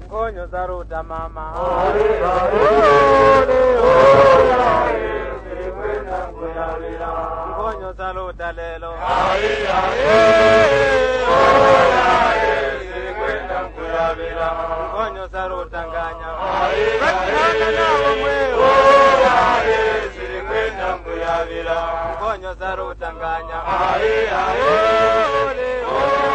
Ngonyo zaruta mama. Ngonyo zaruta lelo. Ngonyo zaruta nganya. Katikana nawo mwewo. Ngonyo zaruta nganya.